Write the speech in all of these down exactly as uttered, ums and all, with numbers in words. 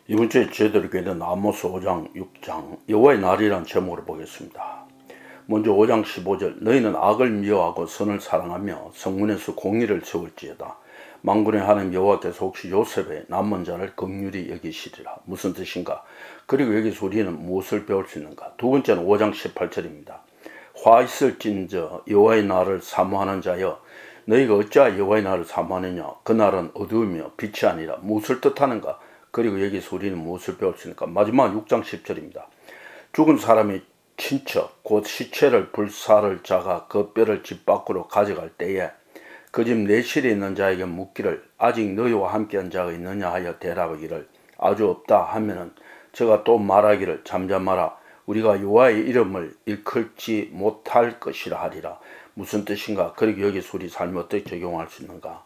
이번 주에 저희들에게 있는 아모스 오 장 육 장 여호와의 날이라는 제목으로 보겠습니다. 먼저 오 장 십오 절 너희는 악을 미워하고 선을 사랑하며 성문에서 공의를 세울지어다. 만군의 하나님 여호와께서 혹시 요셉의 남은 자를 긍휼히 여기시리라. 무슨 뜻인가? 그리고 여기서 우리는 무엇을 배울 수 있는가? 두 번째는 오 장 십팔 절입니다. 화 있을진저 여호와의 날을 사모하는 자여 너희가 어찌하여 여호와의 날을 사모하느냐? 그 날은 어두우며 빛이 아니라 무엇을 뜻하는가? 그리고 여기서 우리는 무엇을 배울 수 있는가? 마지막 육 장 십 절입니다. 죽은 사람의 친척 곧 시체를 불사를 자가 그 뼈를 집 밖으로 가져갈 때에 그 집 내실에 있는 자에게 묻기를 아직 너희와 함께한 자가 있느냐 하여 대답하기를 아주 없다 하면은 저가 또 말하기를 잠잠하라 우리가 여호와의 이름을 일컬지 못할 것이라 하리라. 무슨 뜻인가? 그리고 여기서 우리 삶에 어떻게 적용할 수 있는가?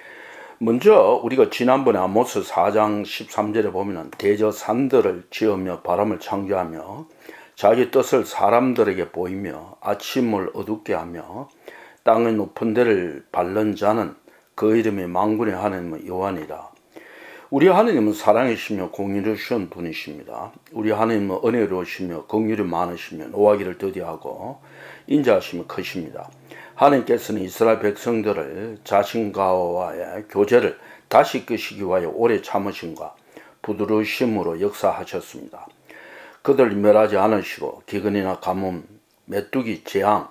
먼저 우리가 지난번에 아모스 사 장 십삼 절에 보면은 대저 산들을 지으며 바람을 창조하며 자기 뜻을 사람들에게 보이며 아침을 어둡게 하며 땅의 높은 데를 밟는 자는 그 이름이 만군의 하나님은 여호와니라. 우리 하나님은 사랑이시며 공의로우신 분이십니다. 우리 하나님은 은혜로우시며 긍휼이 많으시며 노하기를 더디하고 인자하시며 크십니다. 하나님께서는 이스라엘 백성들을 자신과의 교제를 다시 끄시기 위하여 오래 참으심과 부드러우심으로 역사하셨습니다. 그들을 멸하지 않으시고 기근이나 가뭄, 메뚜기, 재앙,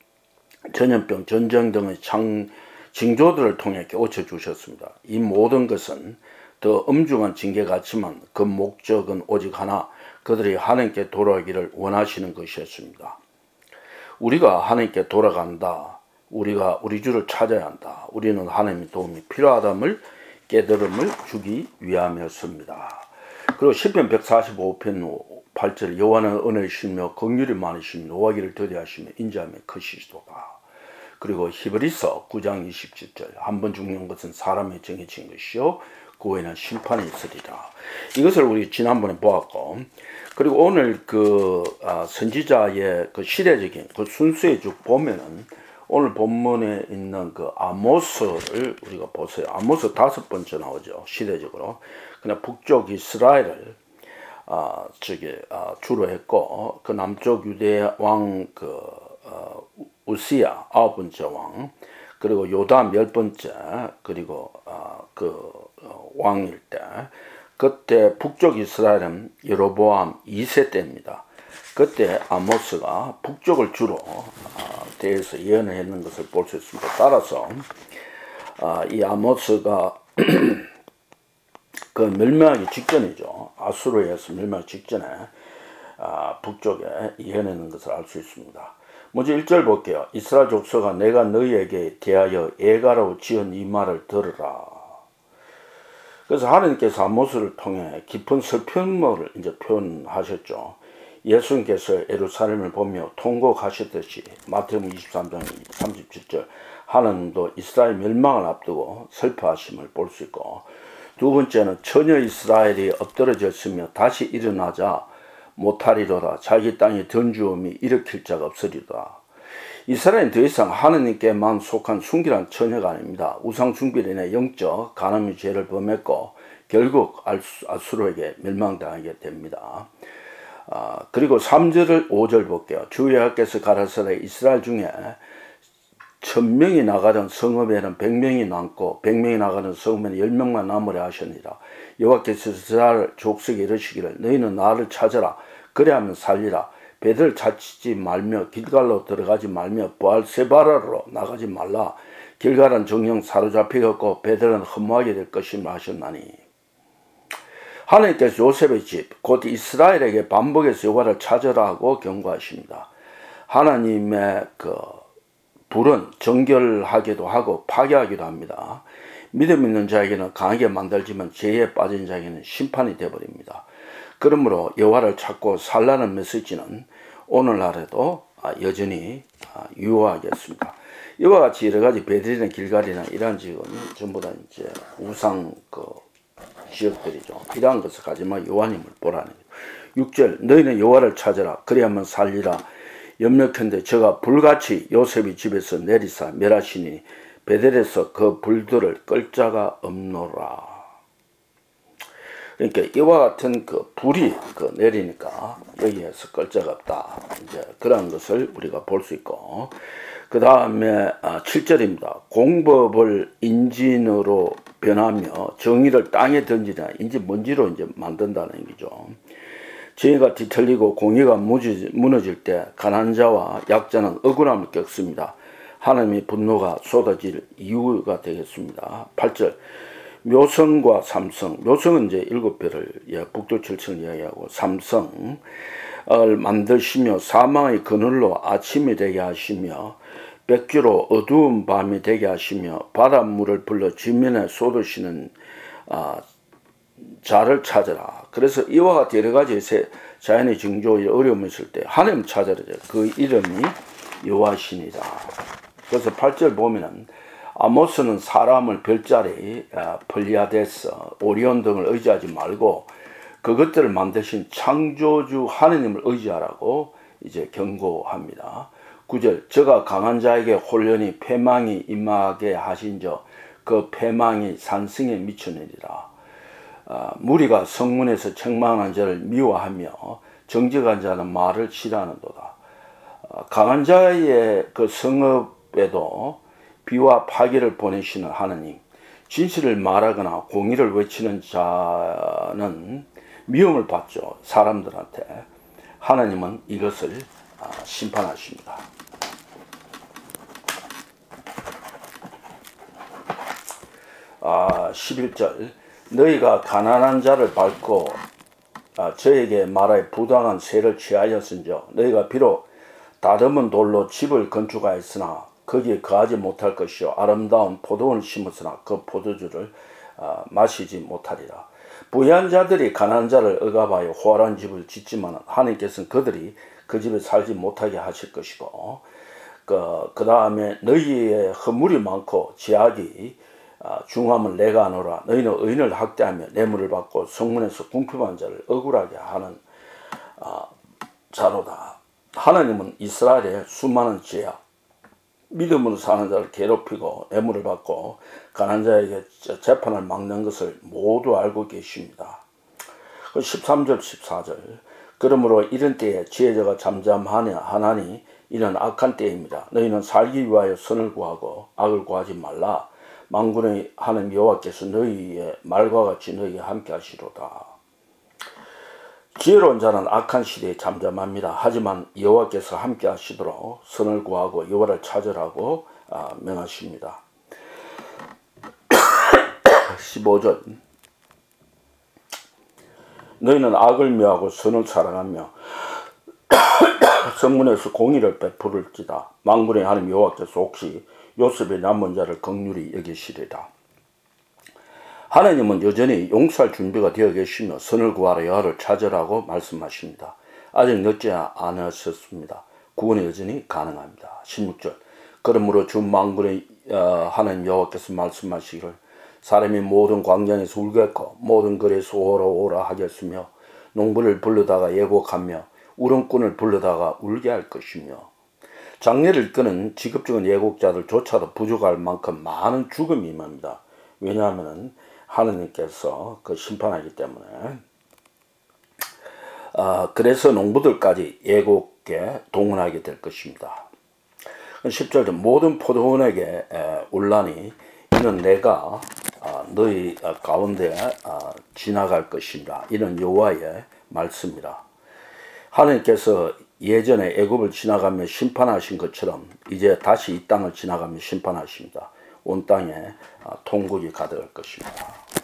전염병, 전쟁 등의 창, 징조들을 통해 깨우쳐 주셨습니다. 이 모든 것은 더 엄중한 징계 같지만 그 목적은 오직 하나, 그들이 하나님께 돌아가기를 원하시는 것이었습니다. 우리가 하나님께 돌아간다. 우리가 우리 주를 찾아야 한다. 우리는 하나님의 도움이 필요하다를 깨달음을 주기 위함이었습니다. 그리고 시편 백사십오 편 팔 절 여호와는 은혜이시며 긍휼이 많으시며 노하기를 더디하시며 인자하며 크시도다. 그리고 히브리서 구 장 이십칠 절 한 번 죽는 것은 사람의 정해진 것이요 그 후에는 심판이 있으리라. 이것을 우리 지난번에 보았고, 그리고 오늘 그 아, 선지자의 그 시대적인 그 순수에 쭉 보면은 오늘 본문에 있는 그 아모스를 우리가 보세요. 아모스 다섯 번째 나오죠. 시대적으로. 그냥 북쪽 이스라엘을 아, 저기 아, 주로 했고, 그 남쪽 유대 왕 그 어, 우시야 아홉 번째 왕, 그리고 요담 열 번째, 그리고 어, 그 어, 왕일 때, 그때 북쪽 이스라엘은 여로보암 이 세 때입니다. 그때 아모스가 북쪽을 주로 어, 대해서 예언을 했는 것을 볼 수 있습니다. 따라서 어, 이 아모스가 그 멸망하기 직전이죠. 아수르에 의해서 멸망하기 직전에 어, 북쪽에 예언했는 것을 알 수 있습니다. 먼저 일 절 볼게요. 이스라엘 족속아 내가 너희에게 대하여 애가로 지은 이 말을 들으라. 그래서 하나님께서 아모스를 통해 깊은 슬픔을 이제 표현하셨죠. 예수님께서 예루살렘을 보며 통곡하셨듯이 마태복음 이십삼 장 삼십칠 절 하나님도 이스라엘 멸망을 앞두고 슬퍼하심을 볼 수 있고, 두 번째는 처녀 이스라엘이 엎드러졌으며 다시 일어나자 못하리로다. 자기 땅에 던주음이 일으킬 자가 없으리로다. 이스라엘은 더 이상 하느님께만 속한 순결한 처녀가 아닙니다. 우상 숭배로 인해 영적 간음의 죄를 범했고 결국 아수르에게 멸망당하게 됩니다. 아, 그리고 삼 절 오 절 볼게요. 주 여호와께서 가라사대 이스라엘 중에 천명이 나가던 성읍에는 백명이 남고 백명이 나가는 성읍에는 열명만 남으려 하셨느니라. 여호와께서 이스라엘 족속에 이르시기를 너희는 나를 찾아라. 그래하면 살리라. 배들 찾지 말며 길갈로 들어가지 말며 부알세바라로 나가지 말라. 길갈은 정령 사로잡히겠고 배들은 허무하게 될 것이라 하셨나니. 하나님께서 요셉의 집 곧 이스라엘에게 반복해서 여호와를 찾으라 하고 경고하십니다. 하나님의 그 불은 정결하기도 하고 파괴하기도 합니다. 믿음 있는 자에게는 강하게 만들지만 죄에 빠진 자에게는 심판이 되어버립니다. 그러므로 여호와를 찾고 살라는 메시지는 오늘날에도 여전히 유효하겠습니다. 이와 같이 여러 가지 베들이나 길갈이나 이러한 지역은 전부 다 이제 우상 그 지역들이죠. 이러한 것을 가지만 여호와님을 보라는 거예요. 육 절 너희는 여호와를 찾으라. 그래야만 살리라. 염려컨대 저가 불같이 요셉의 집에서 내리사 멸하시니 베델에서 그 불들을 끌 자가 없노라. 그러니까 이와 같은 그 불이 그 내리니까 여기에서 끌자가 없다. 이제 그런 것을 우리가 볼 수 있고, 그 다음에 아, 칠 절입니다. 공법을 인진으로 변하며 정의를 땅에 던지나 인지 먼지로 이제 만든다는 얘기죠. 정의가 뒤틀리고 공의가 무너질 때 가난한 자와 약자는 억울함을 겪습니다. 하나님의 분노가 쏟아질 이유가 되겠습니다. 팔 절. 묘성과 삼성, 묘성은 이제 일곱 별을, 예, 북두 칠성을 이야기하고, 삼성을 만드시며 사망의 그늘로 아침이 되게 하시며 백주로 어두운 밤이 되게 하시며 바닷물을 불러 지면에 쏟으시는 아, 자를 찾으라. 그래서 이와 같은 여러 가지 자연의 징조의 어려움이 있을 때 하나님 찾으라. 그 이름이 여호와시니라. 그래서 팔 절 보면은 아모스는 사람을 별자리, 플리아데스, 오리온 등을 의지하지 말고 그것들을 만드신 창조주 하느님을 의지하라고 이제 경고합니다. 구 절. 저가 강한 자에게 혼련히 패망이 임하게 하신저 그 패망이 산승에 미치느니라. 아, 무리가 성문에서 책망한 자를 미워하며 정직한 자는 말을 싫어하는도다. 아, 강한 자의 그 성읍에도 비와 파괴를 보내시는 하느님, 진실을 말하거나 공의를 외치는 자는 미움을 받죠. 사람들한테. 하나님은 이것을 심판하십니다. 아, 십일 절. 너희가 가난한 자를 밟고 아, 저에게 말하여 부당한 세를 취하였은저 너희가 비록 다듬은 돌로 집을 건축하였으나 거기에 거하지 못할 것이요 아름다운 포도원을 심었으나 그 포도주를 어, 마시지 못하리라. 부유한 자들이 가난한 자를 억압하여 호활한 집을 짓지만 하나님께서는 그들이 그 집에 살지 못하게 하실 것이고, 그, 그 다음에 너희의 허물이 많고 제약이 어, 중함을 내가 하노라. 너희는 의인을 학대하며 뇌물을 받고 성문에서 궁핍한 자를 억울하게 하는 어, 자로다. 하나님은 이스라엘의 수많은 죄악, 믿음으로 사는 자를 괴롭히고 뇌물을 받고 가난한 자에게 재판을 막는 것을 모두 알고 계십니다. 십삼 절 십사 절. 그러므로 이런 때에 지혜자가 잠잠하냐 하나니 이는 악한 때입니다. 너희는 살기 위하여 선을 구하고 악을 구하지 말라. 만군의 하나님 여호와께서 너희의 말과 같이 너희에게 함께 하시로다. 지혜로운 자는 악한 시대에 잠잠합니다. 하지만 여호와께서 함께 하시도록 선을 구하고 여호와를 찾으라고 명하십니다. 십오 절. 너희는 악을 미워하고 선을 사랑하며 성문에서 공의를 베풀을지다. 만군의 하나님 여호와께서 혹시 요셉의 남은 자를 긍휼히 여기시리라. 하나님은 여전히 용서할 준비가 되어 계시며 선을 구하라 여호와를 찾으라고 말씀하십니다. 아직 늦지 않으셨습니다. 구원이 여전히 가능합니다. 십육 절. 그러므로 주 만군의 하나님 여호와께서 말씀하시기를 사람이 모든 광장에서 울겠고 모든 거리에서 오라 오라 하겠으며 농부를 불러다가 예곡하며 우렁꾼을 불러다가 울게 할 것이며 장례를 이끄는 직업적인 예곡자들조차도 부족할 만큼 많은 죽음이 임합니다. 왜냐하면 하느님께서 그 심판하기 때문에. 아, 그래서 농부들까지 예곡에 동원하게 될 것입니다. 십 절. 모든 포도원에게 울라니 이는 내가 아, 너희 가운데 아, 지나갈 것입니다. 이는 여호와의 말씀이라. 하나님께서 예전에 애굽을 지나가며 심판하신 것처럼 이제 다시 이 땅을 지나가며 심판하십니다. 온 땅에 아, 통곡이 가득할 것입니다.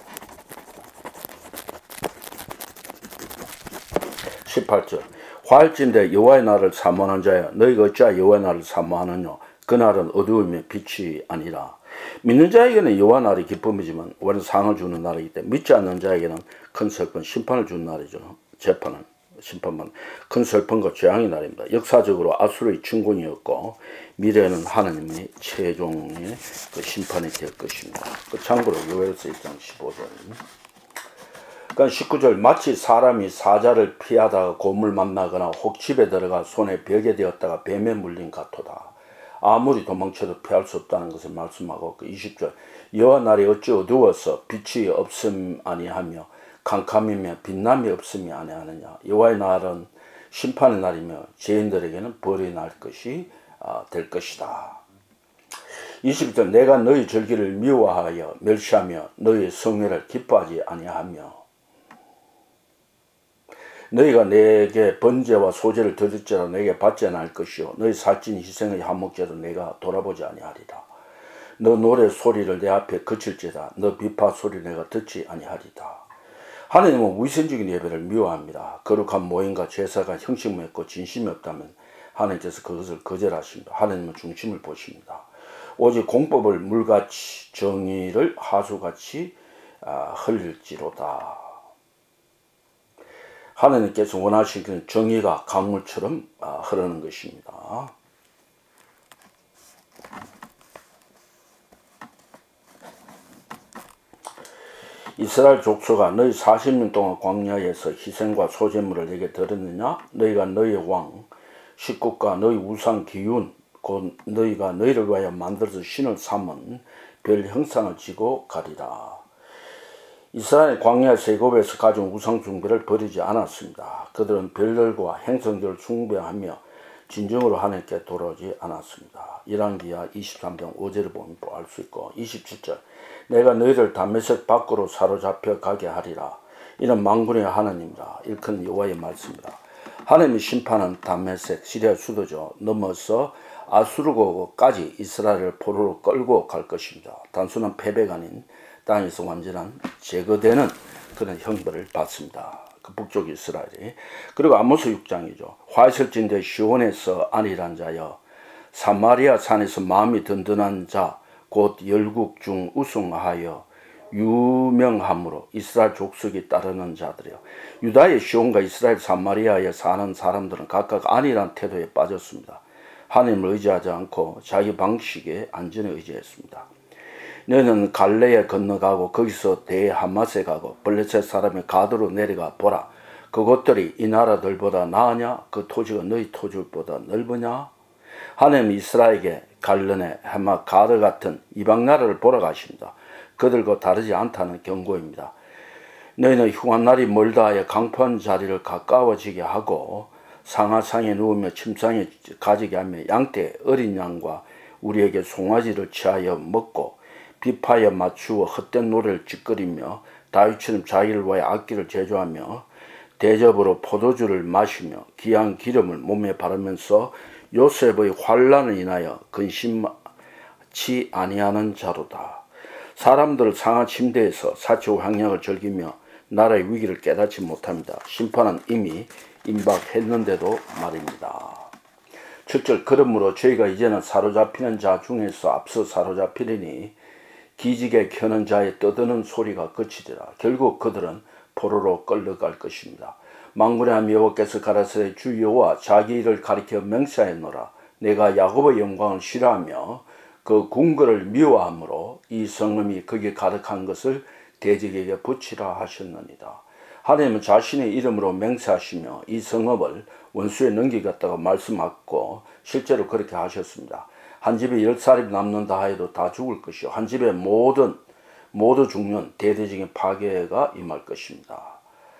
십팔 절. 화할진대 여호와의 날을 사모하는 자여 너희가 어찌하여 여호와의 날을 사모하느냐. 그날은 어두움의 빛이 아니라. 믿는 자에게는 여호와 날이 기쁨이지만 우리는 상을 주는 날이기 때문에 믿지 않는 자에게는 큰 슬픈 심판을 주는 날이죠. 재판은 심판만 큰 슬픔과 재앙의 날입니다. 역사적으로 아수르의 침공이었고 미래에는 하나님의 최종의 그 심판이 될 것입니다. 그 참고로 요엘서 일 장 십오 절. 그러니까 십구 절. 마치 사람이 사자를 피하다가 곰을 만나거나 혹 집에 들어가 손에 벽에 되었다가 뱀에 물린 같도다. 아무리 도망쳐도 피할 수 없다는 것을 말씀하고 그 이십 절. 여호와 날이 어찌 어두워서 빛이 없음 아니하며 캄캄이며 빛남이 없음이 아니하느냐. 여호와의 날은 심판의 날이며 죄인들에게는 벌이 날 것이 될 것이다. 이십 절 내가 너희 절기를 미워하여 멸시하며 너희 성회를 기뻐하지 아니하며 너희가 내게 번제와 소제를 드릴지라 내게 받지 않을 것이요 너희 살찐 희생의 한목제도 내가 돌아보지 아니하리라. 너 노래 소리를 내 앞에 그칠지다. 너 비파 소리 내가 듣지 아니하리다. 하나님은 위선적인 예배를 미워합니다. 거룩한 모임과 제사가 형식이 없고 진심이 없다면 하나님께서 그것을 거절하십니다. 하나님은 중심을 보십니다. 오직 공법을 물같이 정의를 하수같이 흘릴지로다. 하나님께서 원하시는 정의가 강물처럼 흐르는 것입니다. 이스라엘 족속아 너희 사십 년 동안 광야에서 희생과 소제물을 내게 드렸느냐? 너희가 너희 왕 식국과 너희 우상 기운 곧 너희가 너희를 위하여 만들어서 신을 삼은 별 형상을 지고 가리라. 이스라엘 광야 세곡에서 가진 우상 숭배를 버리지 않았습니다. 그들은 별들과 행성들을 숭배하며 진정으로 하나님께 돌아오지 않았습니다. 열왕기하 이십삼 장 오 절을 보면 알 수 있고 이십칠 절 내가 너희를 다메섹 밖으로 사로잡혀 가게 하리라. 이는 만군의 하나님이라. 일큰 여호와의 말씀이라. 하나님의 심판은 다메섹 시리아 수도죠. 넘어서 아수르고까지 이스라엘을 포로로 끌고 갈 것입니다. 단순한 패배가 아닌 땅에서 완전한 제거되는 그런 형벌을 받습니다. 그 북쪽 이스라엘이. 그리고 아모스 육 장이죠. 화설진대 시온에서 안일한 자여 사마리아 산에서 마음이 든든한 자 곧 열국 중 우승하여 유명함으로 이스라엘 족속이 따르는 자들이요. 유다의 시온과 이스라엘 사마리아에 사는 사람들은 각각 안일한 태도에 빠졌습니다. 하나님을 의지하지 않고 자기 방식에 안전에 의지했습니다. 너는 갈레에 건너가고 거기서 대하맛에 가고 블레셋 사람의 가드로 내려가 보라. 그것들이 이 나라들보다 나으냐? 그 토지가 너희 토지보다 넓으냐? 하나님 이스라엘에게 갈르네, 하마, 가드 같은 이방 나라를 보러 가십니다. 그들과 다르지 않다는 경고입니다. 너희는 흉한 날이 멀다 하여 강포한 자리를 가까워지게 하고 상하상에 누우며 침상에 가지게 하며 양떼 어린 양과 우리에게 송아지를 취하여 먹고 비파에 맞추어 헛된 노래를 찌끄리며 다윗처럼 자기를 위하여 악기를 제조하며 대접으로 포도주를 마시며 귀한 기름을 몸에 바르면서 요셉의 환난을 인하여 근심치 아니하는 자로다. 사람들 상하 침대에서 사치와 향락을 즐기며 나라의 위기를 깨닫지 못합니다. 심판은 이미 임박했는데도 말입니다. 칠 절 그러므로 저희가 이제는 사로잡히는 자 중에서 앞서 사로잡히리니 기지개 켜는 자의 떠드는 소리가 그치리라. 결국 그들은 포로로 끌려갈 것입니다. 만군의 하나님 여호와께서 가라사대 주 여호와 자기 일을 가리켜 맹세하였노라. 내가 야곱의 영광을 싫어하며 그 궁궐을 미워하므로 이 성읍이 거기에 가득한 것을 대적에게 붙이라 하셨느니라. 하나님은 자신의 이름으로 맹세하시며 이 성읍을 원수에 넘기겠다고 말씀하고 실제로 그렇게 하셨습니다. 한 집에 열 사람이 남는다 하여도 다 죽을 것이요 한 집에 모든 모두 죽는 대대적인 파괴가 임할 것입니다.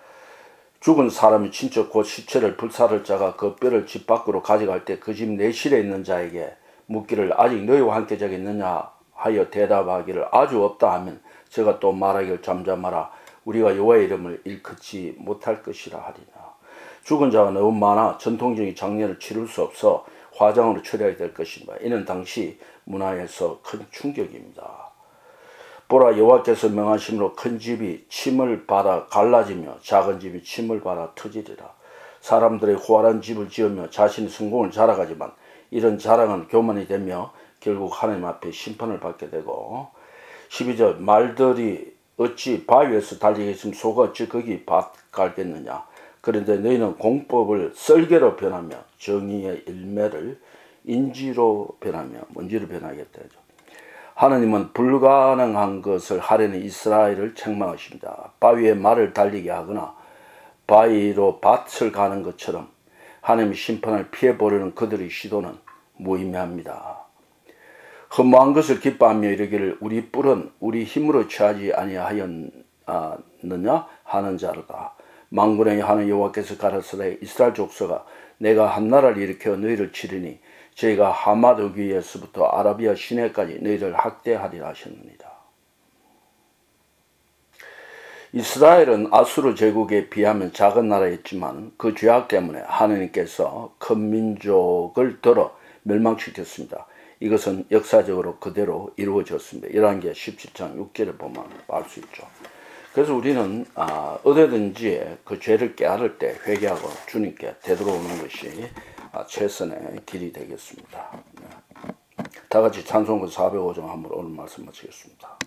죽은 사람이 친척 곧 시체를 불사를 자가 그 뼈를 집 밖으로 가져갈 때 그 집 내실에 있는 자에게 묻기를 아직 너희와 함께 자겠느냐 하여 대답하기를 아주 없다 하면 제가 또 말하기를 잠잠하라. 우리가 여호와의 이름을 일컫지 못할 것이라 하리라. 죽은 자가 너무 많아 전통적인 장례를 치를 수 없어 화장으로 처리해야 될 것입니다. 이는 당시 문화에서 큰 충격입니다. 보라 여호와께서 명하심으로 큰 집이 침을 받아 갈라지며 작은 집이 침을 받아 터지리라. 사람들의 호활한 집을 지으며 자신의 성공을 자랑하지만 이런 자랑은 교만이 되며 결국 하나님 앞에 심판을 받게 되고 십이 절 말들이 어찌 바위에서 달리겠으면 소가 어찌 거기 밭 갈겠느냐. 그런데 너희는 공법을 썰개로 변하며 정의의 일매를 인지로 변하며 먼지로 변하겠다. 하나님은 불가능한 것을 하려는 이스라엘을 책망하십니다. 바위에 말을 달리게 하거나 바위로 밭을 가는 것처럼 하나님의 심판을 피해보려는 그들의 시도는 무의미합니다. 허무한 것을 기뻐하며 이르기를 우리 뿔은 우리 힘으로 취하지 아니하였, 아, 하겠느냐 하는 자로다. 만군의 하는 여호와께서 가라사대 이스라엘 족속아 내가 한 나라를 일으켜 너희를 치리니 저희가 하마드 위에서부터 아라비아 시내까지 너희를 학대하리라 하셨느니라. 이스라엘은 아수르 제국에 비하면 작은 나라였지만 그 죄악 때문에 하느님께서 큰 민족을 들어 멸망시켰습니다. 이것은 역사적으로 그대로 이루어졌습니다. 열왕기하 십칠 장 육 절에 보면 알 수 있죠. 그래서 우리는 아, 어디든지 그 죄를 깨달을 때 회개하고 주님께 되돌아오는 것이 아, 최선의 길이 되겠습니다. 네. 다 같이 찬송가 사백오 장 한번 오늘 말씀 마치겠습니다.